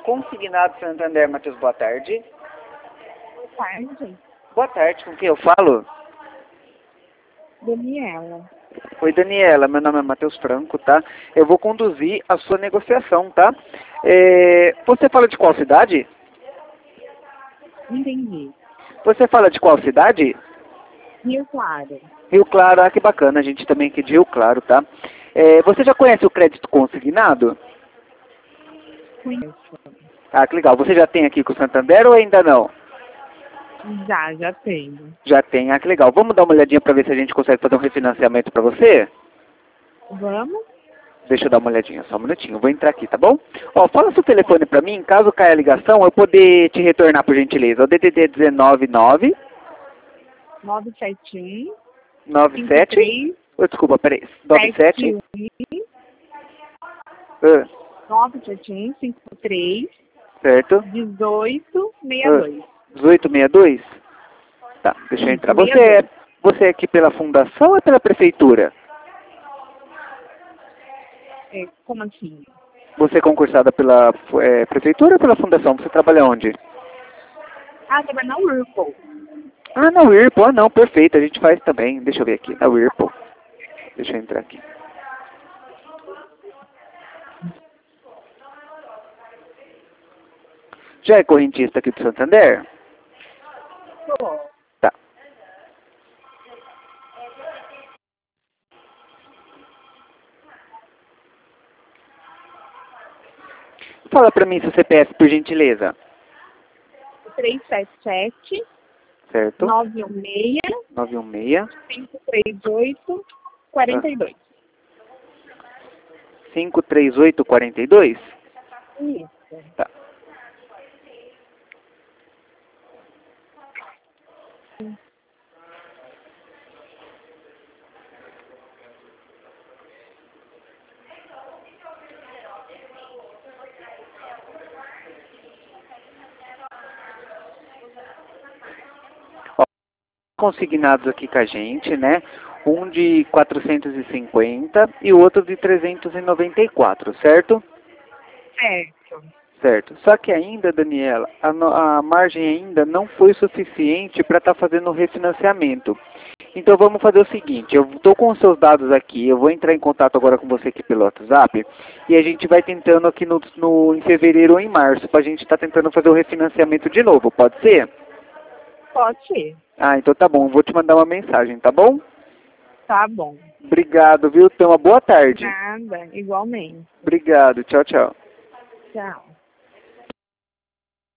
Consignado Santander, Matheus, boa tarde. Boa tarde. Boa tarde, com quem eu falo? Daniela. Oi, Daniela, meu nome é Matheus Franco, tá? Eu vou conduzir a sua negociação, tá? Você fala de qual cidade? Entendi. Você fala de qual cidade? Rio Claro. Rio Claro, ah, que bacana, a gente também aqui de Rio Claro, tá? Você já conhece o crédito consignado? Conheço. Ah, que legal. Você já tem aqui com o Santander ou ainda não? Já tenho. Já tem, ah, que legal. Vamos dar uma olhadinha para ver se a gente consegue fazer um refinanciamento para você? Vamos? Deixa eu dar uma olhadinha, só um minutinho. Vou entrar aqui, tá bom? Ó, fala seu telefone para mim, caso caia a ligação, eu poder te retornar por gentileza. O DDD 199 971 97. 53 Oh, desculpa, peraí. 97. 71 Ah, 971 53 certo. 1862. 1862? Tá, deixa eu entrar. 62. Você é aqui pela fundação ou é pela prefeitura? Como assim? Você é concursada pela prefeitura ou pela fundação? Você trabalha onde? Trabalha na Whirlpool. Ah, na Whirlpool. Ah, não, perfeito. A gente faz também. Deixa eu ver aqui. Na Whirlpool. Deixa eu entrar aqui. Já é correntista aqui do Santander? Tô. Tá. Fala pra mim seu CPF, por gentileza. 377 Certo? 916 916 538 42. 53842? Isso. Tá. Ó, consignados aqui com a gente, né? Um de 450 e o outro de 394, certo? Certo. Certo. Só que ainda, Daniela, a margem ainda não foi suficiente para estar fazendo o refinanciamento. Então vamos fazer o seguinte, eu estou com os seus dados aqui, eu vou entrar em contato agora com você aqui pelo WhatsApp e a gente vai tentando aqui em fevereiro ou em março, para a gente estar tentando fazer o refinanciamento de novo, pode ser? Pode ser. Ah, então tá bom, vou te mandar uma mensagem, tá bom? Tá bom. Obrigado, viu? Tenha uma boa tarde. Nada. Igualmente. Obrigado, tchau, tchau. Tchau.